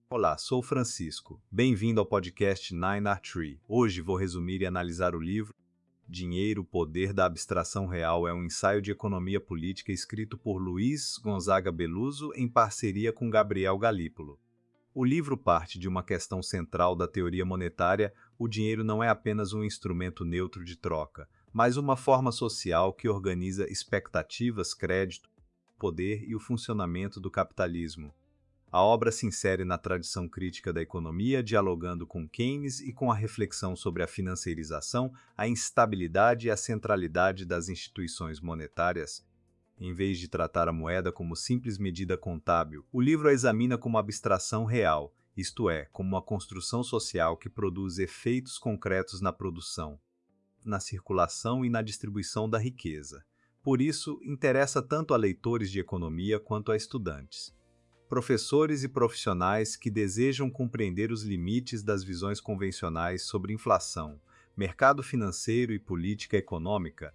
Olá, sou o Francisco. Bem-vindo ao podcast Nine Art Tree. Hoje vou resumir e analisar o livro Dinheiro, o Poder da Abstração Real é um ensaio de economia política escrito por Luiz Gonzaga Beluso em parceria com Gabriel Galípolo. O livro parte de uma questão central da teoria monetária: o dinheiro não é apenas um instrumento neutro de troca, mas uma forma social que organiza expectativas, crédito, poder e o funcionamento do capitalismo. A obra se insere na tradição crítica da economia, dialogando com Keynes e com a reflexão sobre a financeirização, a instabilidade e a centralidade das instituições monetárias. Em vez de tratar a moeda como simples medida contábil, o livro a examina como abstração real, isto é, como uma construção social que produz efeitos concretos na produção, na circulação e na distribuição da riqueza. Por isso, interessa tanto a leitores de economia quanto a estudantes. Professores e profissionais que desejam compreender os limites das visões convencionais sobre inflação, mercado financeiro e política econômica.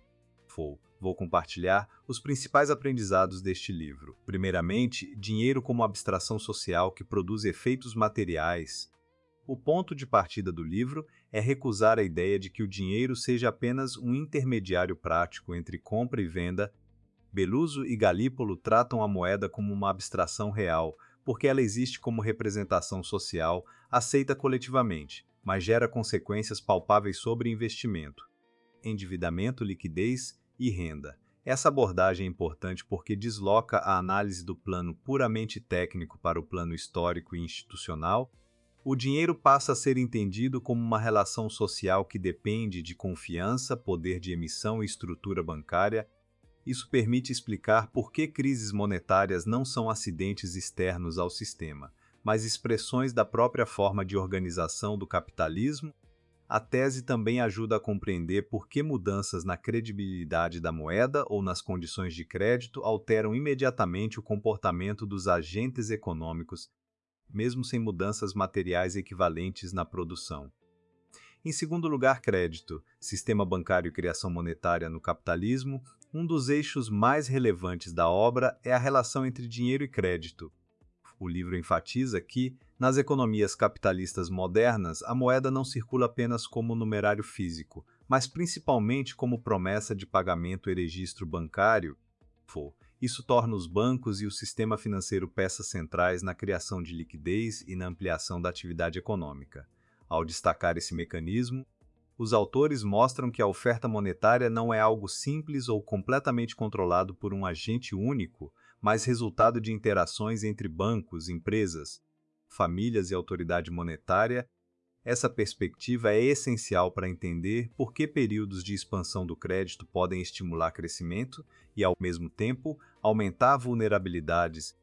Vou compartilhar os principais aprendizados deste livro. Primeiramente, dinheiro como abstração social que produz efeitos materiais. O ponto de partida do livro é recusar a ideia de que o dinheiro seja apenas um intermediário prático entre compra e venda. Beluso e Galípolo tratam a moeda como uma abstração real, porque ela existe como representação social, aceita coletivamente, mas gera consequências palpáveis sobre investimento, endividamento, liquidez e renda. Essa abordagem é importante porque desloca a análise do plano puramente técnico para o plano histórico e institucional. O dinheiro passa a ser entendido como uma relação social que depende de confiança, poder de emissão e estrutura bancária. Isso permite explicar por que crises monetárias não são acidentes externos ao sistema, mas expressões da própria forma de organização do capitalismo. A tese também ajuda a compreender por que mudanças na credibilidade da moeda ou nas condições de crédito alteram imediatamente o comportamento dos agentes econômicos, mesmo sem mudanças materiais equivalentes na produção. Em segundo lugar, crédito, sistema bancário e criação monetária no capitalismo. Um dos eixos mais relevantes da obra é a relação entre dinheiro e crédito. O livro enfatiza que, nas economias capitalistas modernas, a moeda não circula apenas como numerário físico, mas principalmente como promessa de pagamento e registro bancário. Isso torna os bancos e o sistema financeiro peças centrais na criação de liquidez e na ampliação da atividade econômica. Ao destacar esse mecanismo, os autores mostram que a oferta monetária não é algo simples ou completamente controlado por um agente único, mas resultado de interações entre bancos, empresas, famílias e autoridade monetária. Essa perspectiva é essencial para entender por que períodos de expansão do crédito podem estimular crescimento e, ao mesmo tempo, aumentar vulnerabilidades.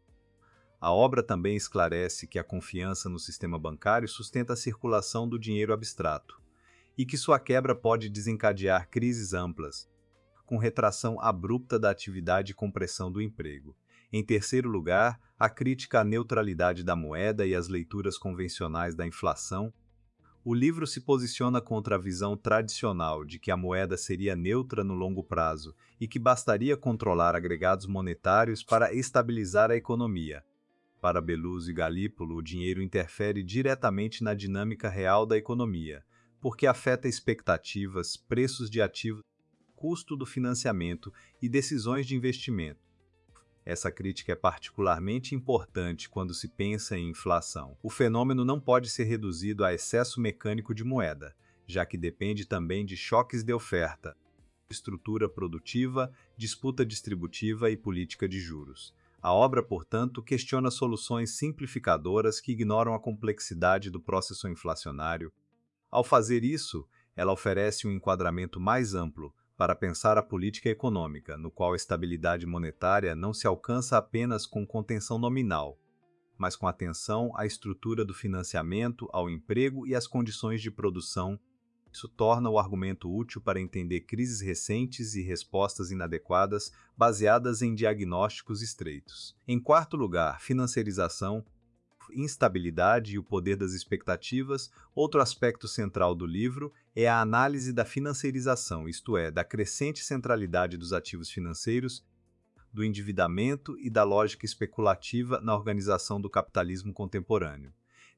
A obra também esclarece que a confiança no sistema bancário sustenta a circulação do dinheiro abstrato, e que sua quebra pode desencadear crises amplas, com retração abrupta da atividade e compressão do emprego. Em terceiro lugar, a crítica à neutralidade da moeda e às leituras convencionais da inflação. O livro se posiciona contra a visão tradicional de que a moeda seria neutra no longo prazo e que bastaria controlar agregados monetários para estabilizar a economia. Para Beluso e Galípolo, o dinheiro interfere diretamente na dinâmica real da economia, porque afeta expectativas, preços de ativos, custo do financiamento e decisões de investimento. Essa crítica é particularmente importante quando se pensa em inflação. O fenômeno não pode ser reduzido a excesso mecânico de moeda, já que depende também de choques de oferta, estrutura produtiva, disputa distributiva e política de juros. A obra, portanto, questiona soluções simplificadoras que ignoram a complexidade do processo inflacionário. Ao fazer isso, ela oferece um enquadramento mais amplo para pensar a política econômica, no qual a estabilidade monetária não se alcança apenas com contenção nominal, mas com atenção à estrutura do financiamento, ao emprego e às condições de produção. Isso torna o argumento útil para entender crises recentes e respostas inadequadas baseadas em diagnósticos estreitos. Em quarto lugar, financeirização, instabilidade e o poder das expectativas. Outro aspecto central do livro é a análise da financeirização, isto é, da crescente centralidade dos ativos financeiros, do endividamento e da lógica especulativa na organização do capitalismo contemporâneo.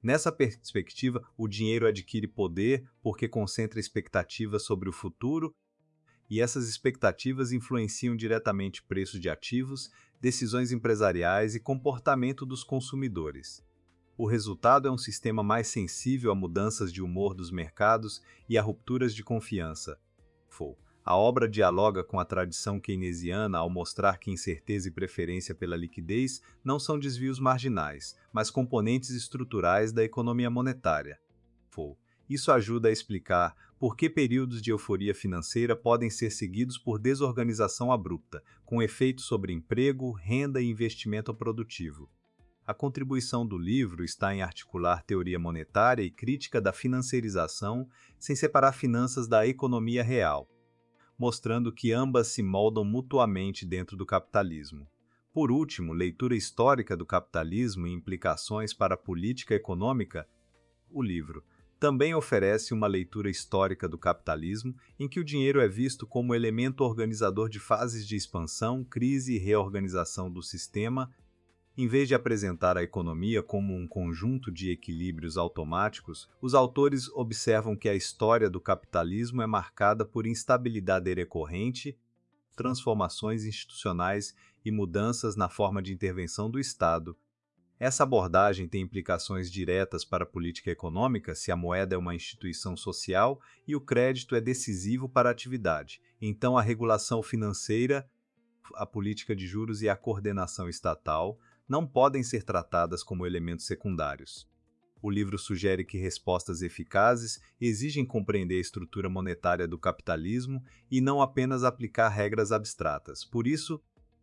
Nessa perspectiva, o dinheiro adquire poder porque concentra expectativas sobre o futuro e essas expectativas influenciam diretamente preços de ativos, decisões empresariais e comportamento dos consumidores. O resultado é um sistema mais sensível a mudanças de humor dos mercados e a rupturas de confiança. A obra dialoga com a tradição keynesiana ao mostrar que incerteza e preferência pela liquidez não são desvios marginais, mas componentes estruturais da economia monetária. Isso ajuda a explicar por que períodos de euforia financeira podem ser seguidos por desorganização abrupta, com efeitos sobre emprego, renda e investimento produtivo. A contribuição do livro está em articular teoria monetária e crítica da financiarização, sem separar finanças da economia real, mostrando que ambas se moldam mutuamente dentro do capitalismo. Por último, leitura histórica do capitalismo e implicações para a política econômica. O livro também oferece uma leitura histórica do capitalismo, em que o dinheiro é visto como elemento organizador de fases de expansão, crise e reorganização do sistema, em vez de apresentar a economia como um conjunto de equilíbrios automáticos. Os autores observam que a história do capitalismo é marcada por instabilidade recorrente, transformações institucionais e mudanças na forma de intervenção do Estado. Essa abordagem tem implicações diretas para a política econômica se a moeda é uma instituição social e o crédito é decisivo para a atividade. Então, a regulação financeira, a política de juros e a coordenação estatal não podem ser tratadas como elementos secundários. O livro sugere que respostas eficazes exigem compreender a estrutura monetária do capitalismo e não apenas aplicar regras abstratas. Por isso,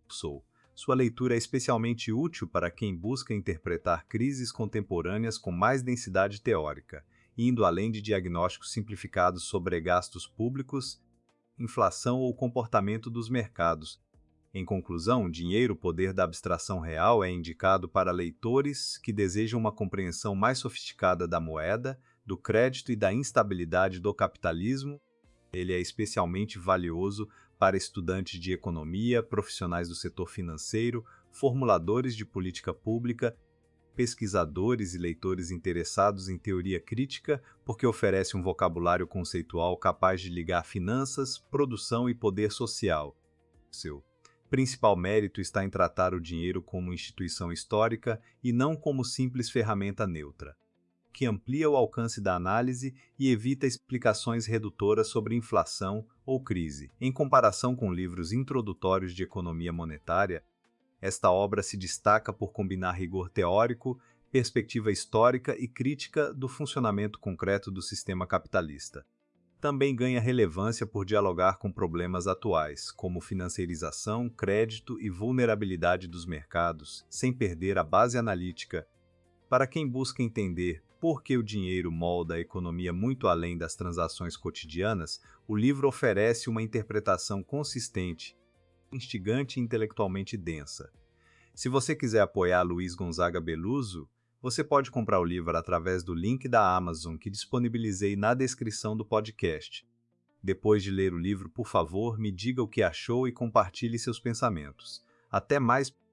sua leitura é especialmente útil para quem busca interpretar crises contemporâneas com mais densidade teórica, indo além de diagnósticos simplificados sobre gastos públicos, inflação ou comportamento dos mercados. Em conclusão, Dinheiro, Poder da Abstração Real é indicado para leitores que desejam uma compreensão mais sofisticada da moeda, do crédito e da instabilidade do capitalismo. Ele é especialmente valioso para estudantes de economia, profissionais do setor financeiro, formuladores de política pública, pesquisadores e leitores interessados em teoria crítica, porque oferece um vocabulário conceitual capaz de ligar finanças, produção e poder social. Seu principal mérito está em tratar o dinheiro como instituição histórica e não como simples ferramenta neutra, que amplia o alcance da análise e evita explicações redutoras sobre inflação ou crise. Em comparação com livros introdutórios de economia monetária, esta obra se destaca por combinar rigor teórico, perspectiva histórica e crítica do funcionamento concreto do sistema capitalista. Também ganha relevância por dialogar com problemas atuais, como financiarização, crédito e vulnerabilidade dos mercados, sem perder a base analítica. Para quem busca entender por que o dinheiro molda a economia muito além das transações cotidianas, o livro oferece uma interpretação consistente, instigante e intelectualmente densa. Se você quiser apoiar Luiz Gonzaga Beluso, você pode comprar o livro através do link da Amazon que disponibilizei na descrição do podcast. Depois de ler o livro, por favor, me diga o que achou e compartilhe seus pensamentos. Até mais!